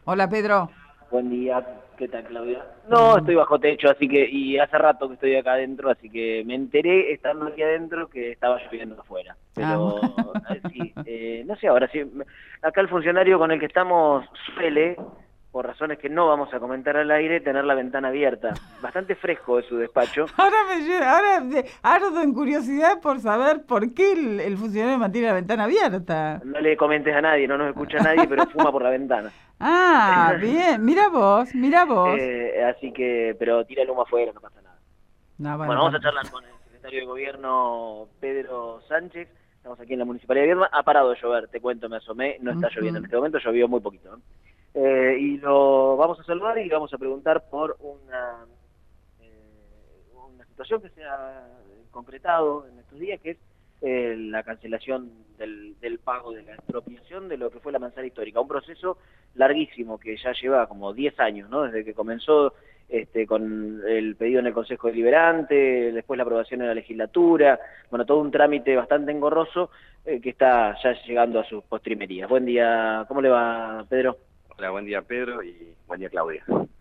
Hola Pedro. Buen día, ¿qué tal, Claudia? No, estoy bajo techo, así que, y hace rato que estoy acá adentro, así que me enteré estando aquí adentro que estaba lloviendo afuera. Ah, Pero sí, no sé, ahora sí, acá el funcionario con el que estamos suele, por razones que no vamos a comentar al aire, tener la ventana abierta. Bastante fresco es su despacho. ardo en curiosidad por saber por qué el funcionario mantiene la ventana abierta. No le comentes a nadie, no nos escucha nadie, pero fuma por la ventana. Ah, bien, mira vos, mira vos. Así que, pero tira el humo afuera, no pasa nada. No, bueno, Bueno, vamos a charlar con el secretario de Gobierno, Pedro Sánchez. Estamos aquí en la Municipalidad de Viedma. Ha parado de llover, te cuento, me asomé. No está lloviendo en Ujú. este momento, llovió muy poquito, ¿no? Y lo vamos a saludar y vamos a preguntar por una situación que se ha concretado en estos días, que es la cancelación del pago de la expropiación de lo que fue la manzana histórica. Un proceso larguísimo que ya lleva como 10 años, ¿no? Desde que comenzó con el pedido en el Consejo Deliberante, después la aprobación en la legislatura, bueno, todo un trámite bastante engorroso que está ya llegando a sus postrimerías. Buen día, ¿cómo le va, Pedro? Hola, buen día Pedro y buen día Claudia.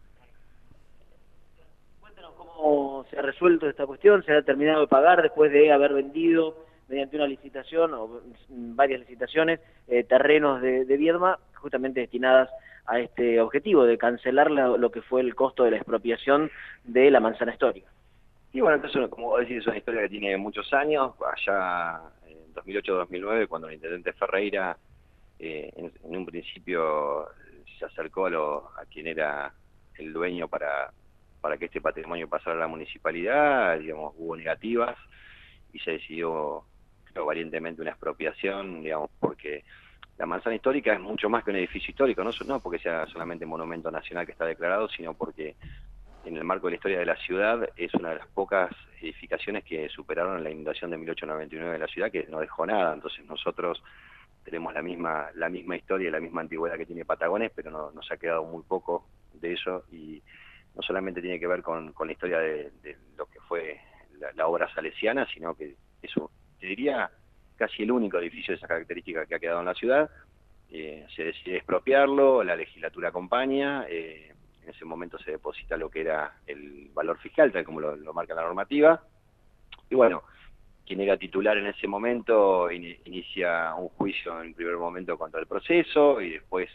Cuéntanos cómo se ha resuelto esta cuestión, se ha terminado de pagar después de haber vendido mediante una licitación o varias licitaciones terrenos de Viedma justamente destinadas a este objetivo de cancelar lo que fue el costo de la expropiación de la manzana histórica. Y bueno, entonces, como vos decís, es una historia que tiene muchos años, allá en 2008-2009, cuando el intendente Ferreira en un principio se acercó a quien era el dueño para que este patrimonio pasara a la municipalidad, digamos, hubo negativas y se decidió, creo, valientemente una expropiación, digamos, porque la manzana histórica es mucho más que un edificio histórico, no porque sea solamente monumento nacional que está declarado, sino porque en el marco de la historia de la ciudad es una de las pocas edificaciones que superaron la inundación de 1899 de la ciudad, que no dejó nada. Entonces nosotros tenemos la misma historia y la misma antigüedad que tiene Patagones, pero nos ha quedado muy poco de eso, y no solamente tiene que ver con la historia de lo que fue la obra salesiana, sino que eso, te diría, casi el único edificio de esa característica que ha quedado en la ciudad. Se decide expropiarlo, la legislatura acompaña, en ese momento se deposita lo que era el valor fiscal, tal como lo marca la normativa, y bueno, quien era titular en ese momento inicia un juicio en primer momento contra el proceso, y después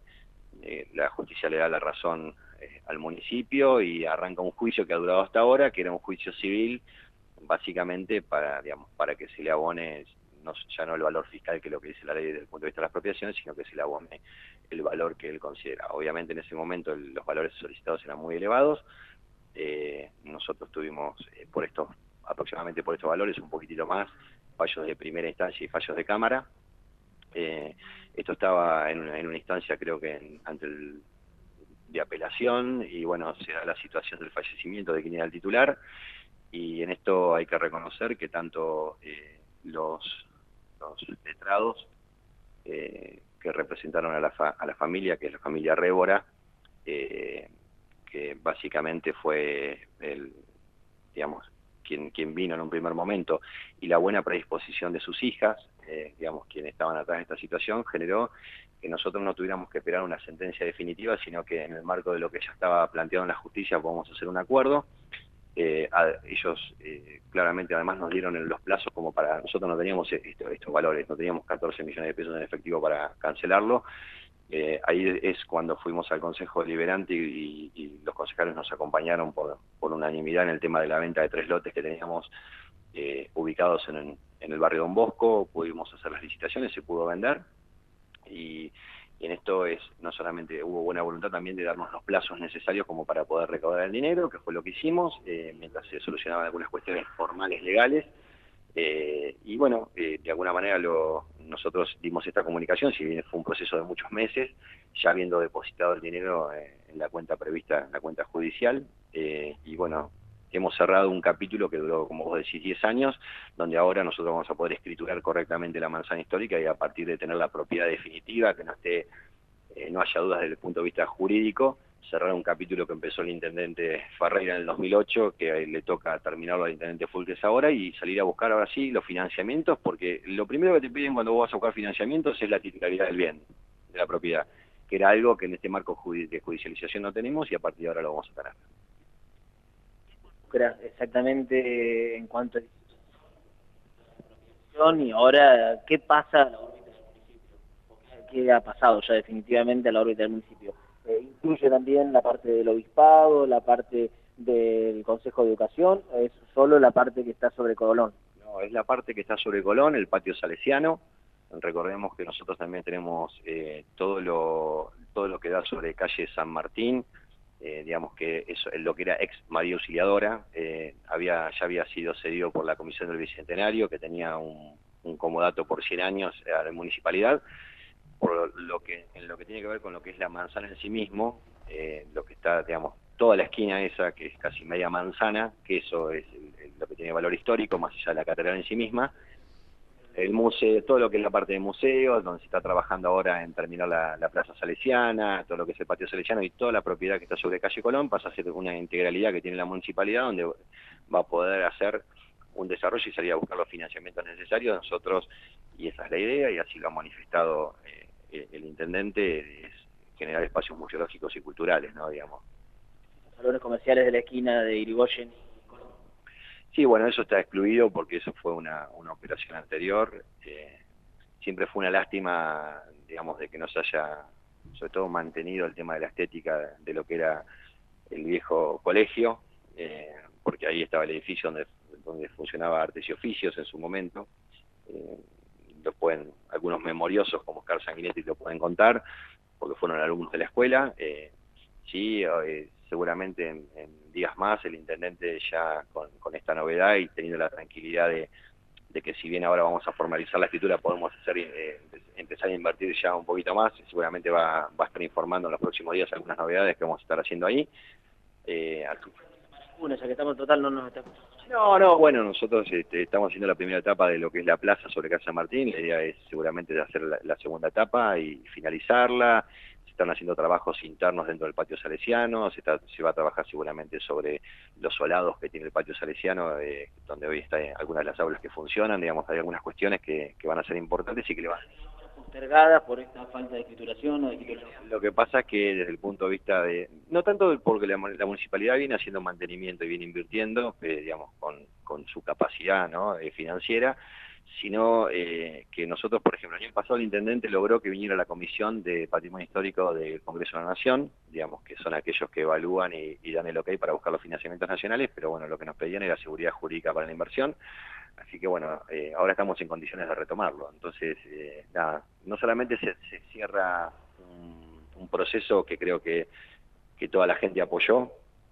la justicia le da la razón al municipio y arranca un juicio que ha durado hasta ahora, que era un juicio civil, básicamente para, digamos, para que se le abone ya no el valor fiscal, que es lo que dice la ley desde el punto de vista de las expropiaciones, sino que se le abone el valor que él considera. Obviamente en ese momento los valores solicitados eran muy elevados. Nosotros tuvimos aproximadamente por estos valores, un poquitito más, fallos de primera instancia y fallos de cámara. Esto estaba en una instancia, creo que ante de apelación, y bueno, se da la situación del fallecimiento de quien era el titular, y en esto hay que reconocer que tanto los letrados que representaron a la familia, que es la familia Révora, eh, que básicamente fue digamos, quien vino en un primer momento, y la buena predisposición de sus hijas, digamos, quienes estaban atrás de esta situación, generó que nosotros no tuviéramos que esperar una sentencia definitiva, sino que en el marco de lo que ya estaba planteado en la justicia podemos hacer un acuerdo. Ellos claramente además nos dieron los plazos como para, nosotros no teníamos estos valores, no teníamos 14 millones de pesos en efectivo para cancelarlo. Ahí es cuando fuimos al Consejo Deliberante y los concejales nos acompañaron por unanimidad en el tema de la venta de 3 lotes que teníamos ubicados en el barrio Don Bosco. Pudimos hacer las licitaciones, se pudo vender, y en esto no solamente hubo buena voluntad también de darnos los plazos necesarios como para poder recaudar el dinero, que fue lo que hicimos, mientras se solucionaban algunas cuestiones formales, legales. Y bueno, de alguna manera nosotros dimos esta comunicación, si bien fue un proceso de muchos meses, ya habiendo depositado el dinero en la cuenta prevista, en la cuenta judicial. Y bueno, hemos cerrado un capítulo que duró, como vos decís, 10 años, donde ahora nosotros vamos a poder escriturar correctamente la manzana histórica, y a partir de tener la propiedad definitiva, que no haya dudas desde el punto de vista jurídico, cerrar un capítulo que empezó el intendente Ferreira en el 2008, que le toca terminarlo al intendente Fulques ahora, y salir a buscar ahora sí los financiamientos, porque lo primero que te piden cuando vos vas a buscar financiamientos es la titularidad del bien, de la propiedad. que era algo que en este marco de judicialización no tenemos y a partir de ahora lo vamos a tener. Exactamente en cuanto a y ahora, ¿qué pasa a la órbita del municipio? ¿Qué ha pasado ya definitivamente a la órbita del municipio? Incluye también la parte del obispado, la parte del Consejo de Educación, es solo la parte que está sobre Colón. No, es la parte que está sobre Colón, el patio salesiano. Recordemos que nosotros también tenemos todo lo que da sobre calle San Martín, digamos que eso, lo que era ex María Auxiliadora, ya había sido cedido por la Comisión del Bicentenario, que tenía un comodato por 100 años a la municipalidad, en lo que tiene que ver con lo que es la manzana en sí mismo, lo que está, digamos, toda la esquina esa, que es casi media manzana, que eso es lo que tiene valor histórico, más allá de la catedral en sí misma. El museo, todo lo que es la parte de museos, donde se está trabajando ahora en terminar la plaza salesiana, todo lo que es el patio salesiano y toda la propiedad que está sobre calle Colón, pasa a ser una integralidad que tiene la municipalidad, donde va a poder hacer un desarrollo y salir a buscar los financiamientos necesarios nosotros, y esa es la idea, y así lo ha manifestado el intendente, es generar espacios museológicos y culturales, ¿no? Digamos. Los salones comerciales de la esquina de Irigoyen. Sí, bueno, eso está excluido porque eso fue una operación anterior. Siempre fue una lástima, digamos, de que no se haya, sobre todo, mantenido el tema de la estética de lo que era el viejo colegio, porque ahí estaba el edificio donde funcionaba Artes y Oficios en su momento. Algunos memoriosos como Oscar Sanguinetti lo pueden contar, porque fueron alumnos de la escuela. Seguramente en días más el intendente ya con esta novedad y teniendo la tranquilidad de que si bien ahora vamos a formalizar la escritura, podemos empezar a invertir ya un poquito más, seguramente va a estar informando en los próximos días algunas novedades que vamos a estar haciendo ahí. Ya que estamos en total, no nos está escuchando. No, bueno, nosotros estamos haciendo la primera etapa de lo que es la plaza sobre Casa Martín. La idea es seguramente de hacer la segunda etapa y finalizarla. Se están haciendo trabajos internos dentro del patio salesiano, se va a trabajar seguramente sobre los solados que tiene el patio salesiano, donde hoy están algunas de las aulas que funcionan. Digamos, hay algunas cuestiones que van a ser importantes y que le van postergadas por esta falta de escrituración o de escrituración. Lo que pasa es que desde el punto de vista no tanto porque la municipalidad viene haciendo mantenimiento y viene invirtiendo, digamos, con su capacidad, ¿no?, financiera, sino que nosotros, por ejemplo, el año pasado el intendente logró que viniera la Comisión de Patrimonio Histórico del Congreso de la Nación, digamos, que son aquellos que evalúan y dan el ok para buscar los financiamientos nacionales, pero bueno, lo que nos pedían era seguridad jurídica para la inversión. Así que bueno, ahora estamos en condiciones de retomarlo. Entonces, nada, no solamente se cierra un proceso que creo que toda la gente apoyó,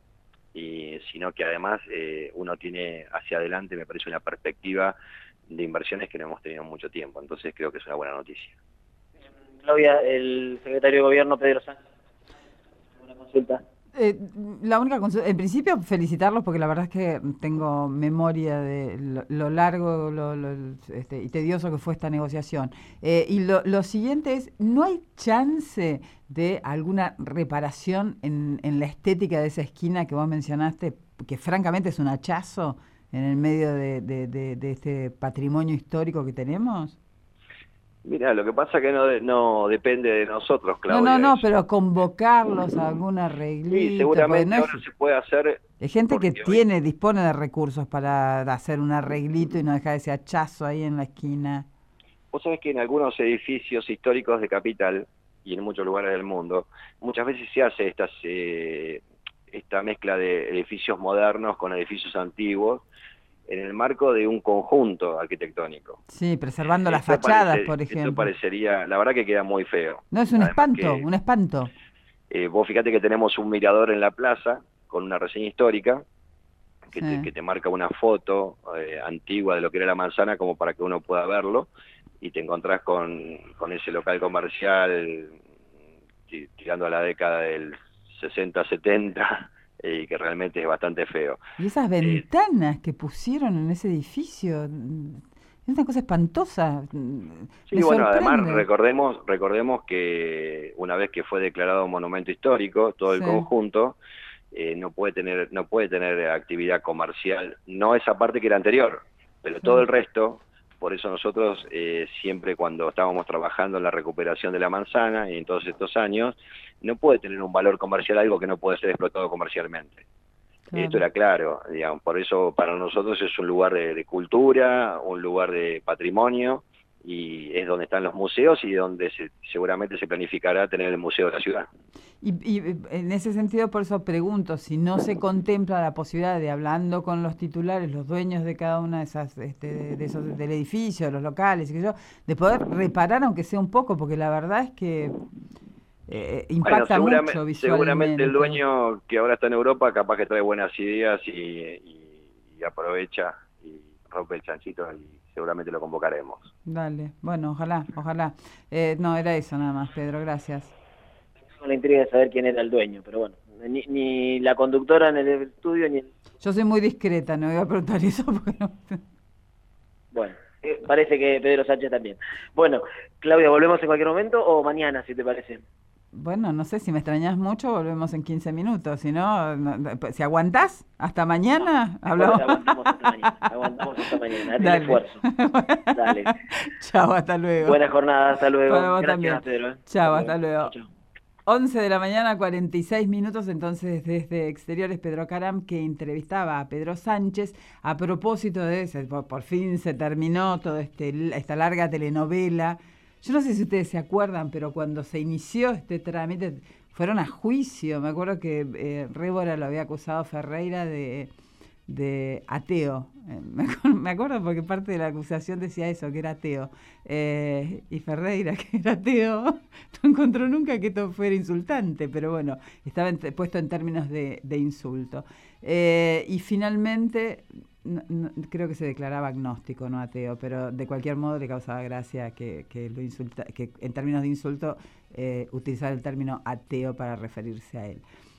sino que además uno tiene hacia adelante, me parece, una perspectiva de inversiones que no hemos tenido en mucho tiempo. Entonces creo que es una buena noticia. Claudia, el secretario de Gobierno, Pedro Sánchez, una consulta. La única consulta, en principio felicitarlos porque la verdad es que tengo memoria de lo largo y tedioso que fue esta negociación. Y lo siguiente es, ¿no hay chance de alguna reparación en la estética de esa esquina que vos mencionaste, que francamente es un hachazo en el medio de este patrimonio histórico que tenemos? Mira, lo que pasa es que no depende de nosotros, Claudia. No, pero convocarlos a algún arreglito. Sí, seguramente ahora se puede hacer. Hay gente que dispone de recursos para hacer un arreglito y no dejar ese hachazo ahí en la esquina. Vos sabés que en algunos edificios históricos de Capital y en muchos lugares del mundo, muchas veces se hace esta mezcla de edificios modernos con edificios antiguos, en el marco de un conjunto arquitectónico. Sí, preservando las fachadas, por ejemplo. Esto parecería, la verdad que queda muy feo. No, es un espanto. Vos fíjate que tenemos un mirador en la plaza con una reseña histórica que te marca una foto antigua de lo que era la manzana como para que uno pueda verlo, y te encontrás con ese local comercial tirando a la década del 60-70, y que realmente es bastante feo. Y esas ventanas que pusieron en ese edificio, es una cosa espantosa. Sí, bueno, además recordemos que una vez que fue declarado monumento histórico, todo el conjunto no puede tener actividad comercial, no esa parte que era anterior, pero todo el resto Por eso nosotros siempre cuando estábamos trabajando en la recuperación de la manzana y en todos estos años, no puede tener un valor comercial algo que no puede ser explotado comercialmente. Claro. Esto era claro, digamos, por eso para nosotros es un lugar de cultura, un lugar de patrimonio, y es donde están los museos y donde seguramente se planificará tener el museo de la ciudad. Y en ese sentido, por eso pregunto, si no se contempla la posibilidad de, hablando con los titulares, los dueños de cada una de esas, de esos, del edificio, de los locales, y que yo, de poder reparar aunque sea un poco, porque la verdad es que impacta mucho seguramente el visualmente. dueño que ahora está en Europa capaz que trae buenas ideas y aprovecha y rompe el chanchito y seguramente lo convocaremos. Dale, bueno, ojalá, ojalá. No, era eso nada más, Pedro, gracias. Con la intriga de saber quién era el dueño, pero bueno, ni la conductora en el estudio, ni el... Yo soy muy discreta, no voy a preguntar eso porque no... Bueno, parece que Pedro Sánchez también. Bueno, Claudia, ¿volvemos en cualquier momento o mañana, si te parece? Bueno, no sé, si me extrañas mucho, volvemos en 15 minutos. Si no, si aguantás, hasta mañana, hablamos. Aguantamos hasta mañana, aguantamos hasta mañana, el Dale. esfuerzo. Dale. Chao, hasta luego. Buena jornada, hasta luego. Para vos Gracias, también. Pedro. Chao, hasta luego. Chao. 11 de la mañana, 46 minutos, entonces desde Exteriores, Pedro Caram, que entrevistaba a Pedro Sánchez a propósito de ese, por fin se terminó toda esta larga telenovela. Yo no sé si ustedes se acuerdan, pero cuando se inició este trámite, fueron a juicio. Me acuerdo que Rébora lo había acusado a Ferreira de ateo. Me acuerdo porque parte de la acusación decía eso, que era ateo. Y Ferreira, que era ateo, no encontró nunca que esto fuera insultante, pero bueno, estaba puesto en términos de insulto. Y finalmente, creo que se declaraba agnóstico, no ateo, pero de cualquier modo le causaba gracia que en términos de insulto utilizar el término ateo para referirse a él.